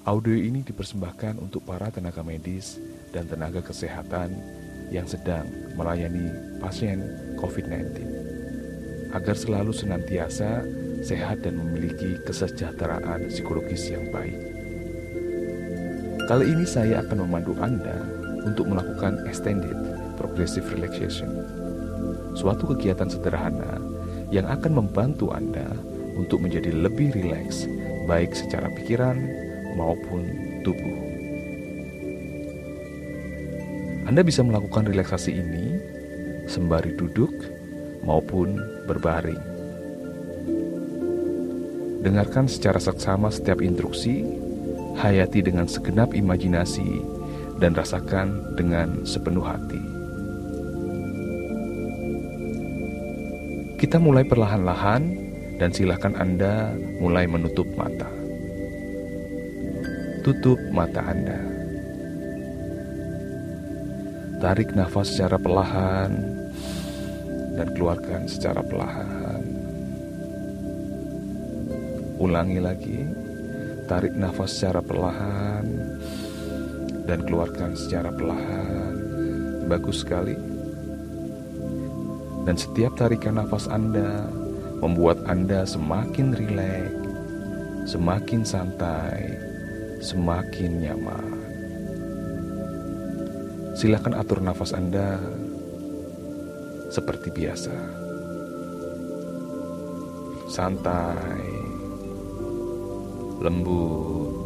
Audio ini dipersembahkan untuk para tenaga medis dan tenaga kesehatan yang sedang melayani pasien COVID-19 agar selalu senantiasa sehat dan memiliki kesejahteraan psikologis yang baik. Kali ini saya akan memandu Anda untuk melakukan extended progressive relaxation, suatu kegiatan sederhana yang akan membantu Anda untuk menjadi lebih rileks, baik secara pikiran maupun tubuh. Anda bisa melakukan relaksasi ini sembari duduk maupun berbaring. Dengarkan secara seksama setiap instruksi, hayati dengan segenap imajinasi, dan rasakan dengan sepenuh hati. Kita mulai perlahan-lahan dan silakan Anda mulai menutup mata. Tutup mata Anda. Tarik nafas secara perlahan dan keluarkan secara perlahan. Ulangi lagi. Tarik nafas secara perlahan dan keluarkan secara perlahan. Bagus sekali. Dan setiap tarikan nafas Anda membuat Anda semakin rileks, semakin santai, semakin nyaman. Silakan atur nafas Anda seperti biasa. Santai, lembut,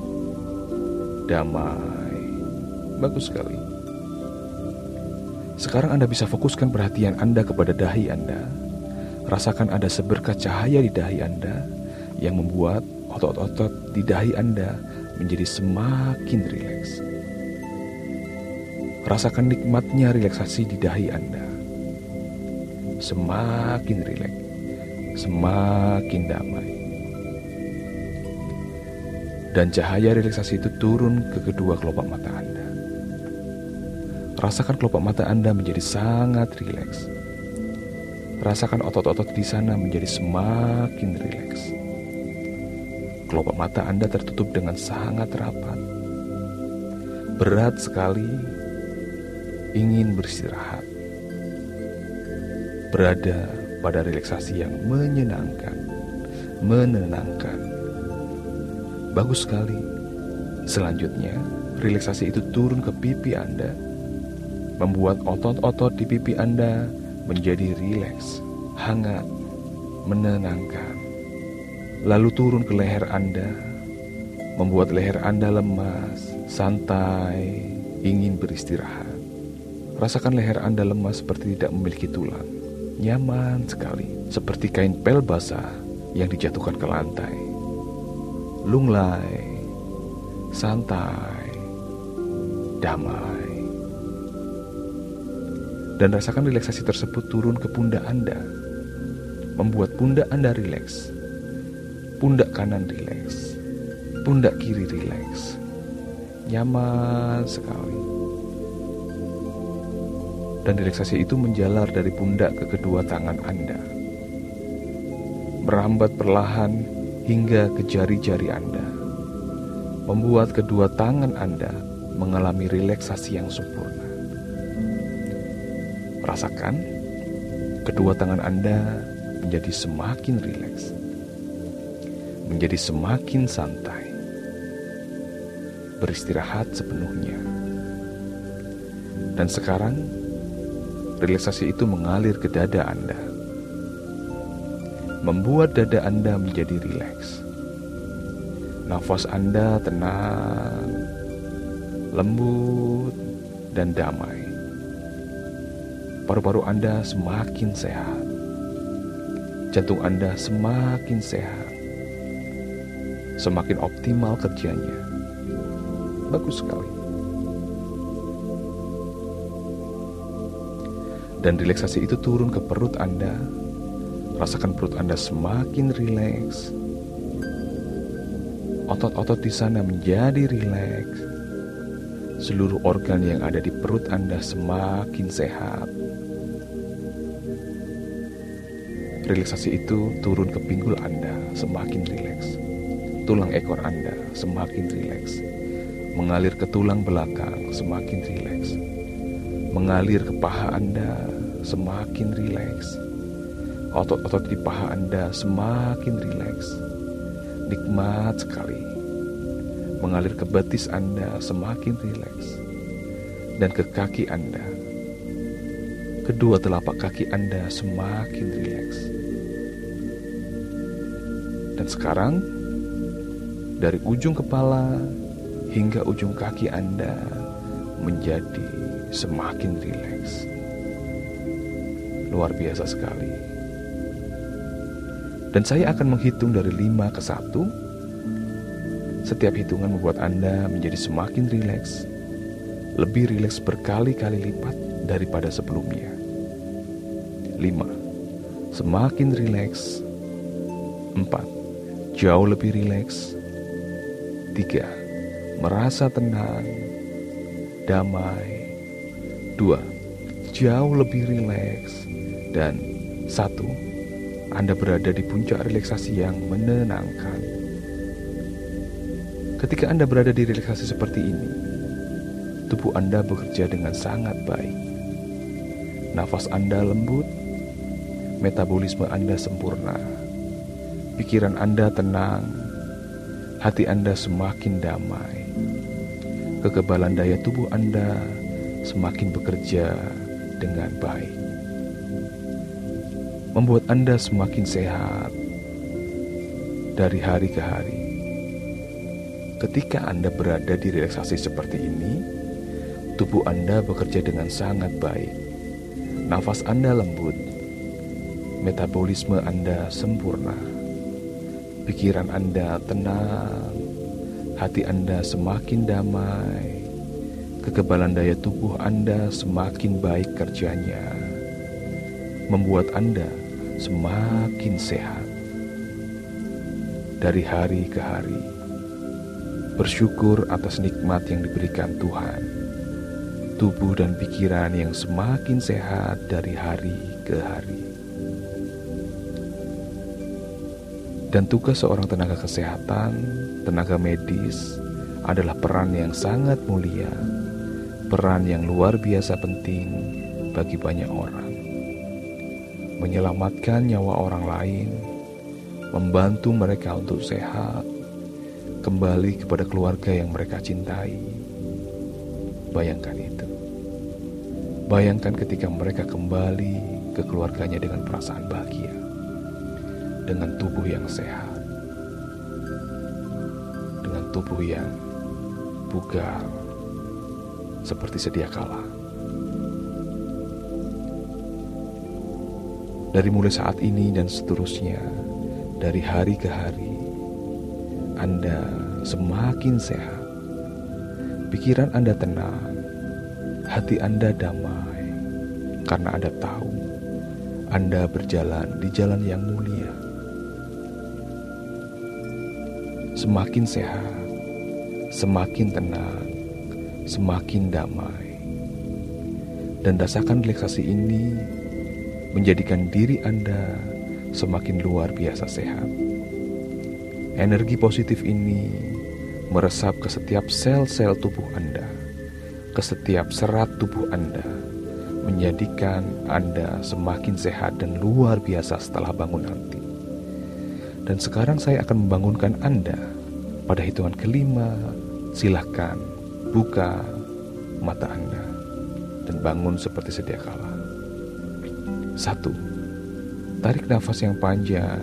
damai. Bagus sekali. Sekarang Anda bisa fokuskan perhatian Anda kepada dahi Anda. Rasakan ada seberkas cahaya di dahi Anda yang membuat otot-otot di dahi Anda menjadi semakin rileks. Rasakan nikmatnya relaksasi di dahi Anda. Semakin rileks, semakin damai. Dan cahaya relaksasi itu turun ke kedua kelopak mata Anda. Rasakan kelopak mata Anda menjadi sangat rileks. Rasakan otot-otot di sana menjadi semakin rileks. Kelopak mata Anda tertutup dengan sangat rapat. Berat sekali ingin beristirahat. Berada pada relaksasi yang menyenangkan, menenangkan. Bagus sekali. Selanjutnya, relaksasi itu turun ke pipi Anda, membuat otot-otot di pipi Anda menjadi rileks, hangat, menenangkan. Lalu turun ke leher Anda, membuat leher Anda lemas, santai, ingin beristirahat. Rasakan leher Anda lemas seperti tidak memiliki tulang. Nyaman sekali, seperti kain pel basah yang dijatuhkan ke lantai. Lunglai, santai, damai. Dan rasakan relaksasi tersebut turun ke pundak Anda, membuat pundak Anda rileks. Pundak kanan rileks, pundak kiri rileks. Nyaman sekali. Dan relaksasi itu menjalar dari pundak ke kedua tangan Anda, merambat perlahan hingga ke jari-jari Anda, membuat kedua tangan Anda mengalami relaksasi yang sempurna. Rasakan kedua tangan Anda menjadi semakin rileks, menjadi semakin santai, beristirahat sepenuhnya. Dan sekarang relaksasi itu mengalir ke dada Anda, membuat dada Anda menjadi rileks. Nafas Anda tenang, lembut, dan damai. Paru-paru Anda semakin sehat. Jantung Anda semakin sehat, semakin optimal kerjanya. Bagus sekali. Dan relaksasi itu turun ke perut Anda. Rasakan perut Anda semakin rileks. Otot-otot di sana menjadi rileks. Seluruh organ yang ada di perut Anda semakin sehat. Relaksasi itu turun ke pinggul Anda, semakin rileks. tulang ekor Anda semakin rileks, mengalir ke tulang belakang semakin rileks, mengalir ke paha Anda semakin rileks, otot-otot di paha Anda semakin rileks, nikmat sekali, mengalir ke betis Anda semakin rileks, dan ke kaki Anda, kedua telapak kaki Anda semakin rileks. Dan sekarang, dari ujung kepala hingga ujung kaki Anda menjadi semakin rileks. Luar biasa sekali. Dan saya akan menghitung dari 5 ke 1. Setiap hitungan membuat Anda menjadi semakin rileks, lebih rileks berkali-kali lipat daripada sebelumnya. 5. Semakin rileks. 4. Jauh lebih rileks. 3. Merasa tenang, damai. 2. Jauh lebih rileks. Dan 1. Anda berada di puncak relaksasi yang menenangkan. Ketika Anda berada di relaksasi seperti ini, tubuh Anda bekerja dengan sangat baik. Nafas Anda lembut, metabolisme Anda sempurna. Pikiran Anda tenang, hati Anda semakin damai. Kekebalan daya tubuh Anda semakin bekerja dengan baik, membuat Anda semakin sehat dari hari ke hari. Ketika Anda berada di relaksasi seperti ini, tubuh Anda bekerja dengan sangat baik. Nafas Anda lembut, metabolisme Anda sempurna. Pikiran Anda tenang, hati Anda semakin damai, kekebalan daya tubuh Anda semakin baik kerjanya, membuat Anda semakin sehat dari hari ke hari. Bersyukur atas nikmat yang diberikan Tuhan, tubuh dan pikiran yang semakin sehat dari hari ke hari. Dan tugas seorang tenaga kesehatan, tenaga medis adalah peran yang sangat mulia, peran yang luar biasa penting bagi banyak orang. Menyelamatkan nyawa orang lain, membantu mereka untuk sehat, kembali kepada keluarga yang mereka cintai. Bayangkan itu. Bayangkan ketika mereka kembali ke keluarganya dengan perasaan bahagia, dengan tubuh yang sehat, dengan tubuh yang bugar seperti sedia kala. Dari mulai saat ini dan seterusnya, dari hari ke hari, Anda semakin sehat, pikiran Anda tenang, hati Anda damai, karena Anda tahu Anda berjalan di jalan yang mulia. Semakin sehat, semakin tenang, semakin damai. Dan rasakan relaksasi ini menjadikan diri Anda semakin luar biasa sehat. Energi positif ini meresap ke setiap sel-sel tubuh Anda, ke setiap serat tubuh Anda, menjadikan Anda semakin sehat dan luar biasa setelah bangun nanti. Dan sekarang saya akan membangunkan Anda. Pada hitungan kelima, silakan buka mata Anda dan bangun seperti sedia kala. 1. Tarik nafas yang panjang.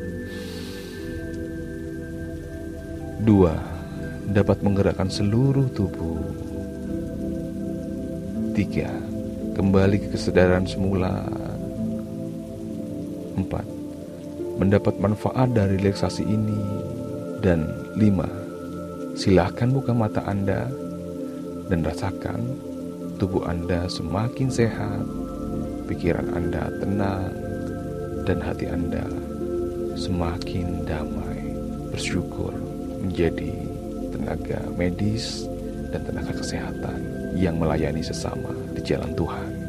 2. Dapat menggerakkan seluruh tubuh. 3. Kembali ke kesadaran semula. 4. Mendapat manfaat dari relaksasi ini. Dan 5. Silakan buka mata Anda dan rasakan tubuh Anda semakin sehat, pikiran Anda tenang, dan hati Anda semakin damai. Bersyukur menjadi tenaga medis dan tenaga kesehatan yang melayani sesama di jalan Tuhan.